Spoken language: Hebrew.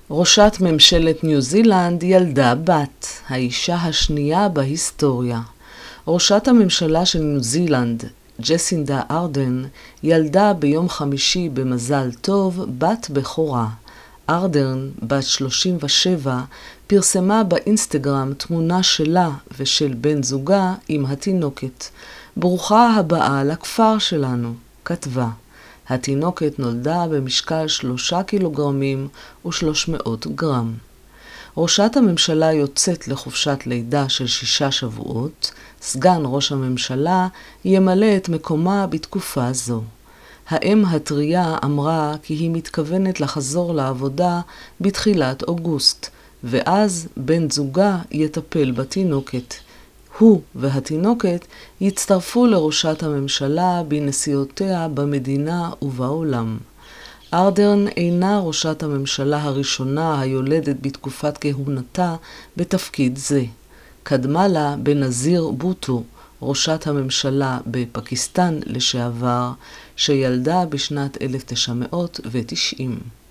ראשת ממשלת ניו זילנד ילדה בת, האישה השנייה בהיסטוריה. ראשת הממשלה של ניו זילנד, ג'סינדה ארדרן, ילדה ביום חמישי במזל טוב בת בכורה. ארדרן, בת 37, פרסמה באינסטגרם תמונה שלה ושל בן זוגה עם התינוקת. ברוכה הבאה לכפר שלנו, כתבה. התינוקת נולדה במשקל 3 קילוגרמים ו300 גרם. ראשת הממשלה יוצאת לחופשת לידה של 6 שבועות, סגן ראש הממשלה ימלא את מקומה בתקופה זו. האם הטריה אמרה כי היא מתכוונת לחזור לעבודה בתחילת אוגוסט, ואז בן זוגה יטפל בתינוקת. הוא והתינוקת יצטרפו לראשת הממשלה בנסיעותיה במדינה ובעולם. ארדרן אינה ראשת הממשלה הראשונה היולדת בתקופת כהונתה בתפקיד זה. קדמה לה בנזיר בוטו, ראשת הממשלה בפקיסטן לשעבר, שילדה בשנת 1990.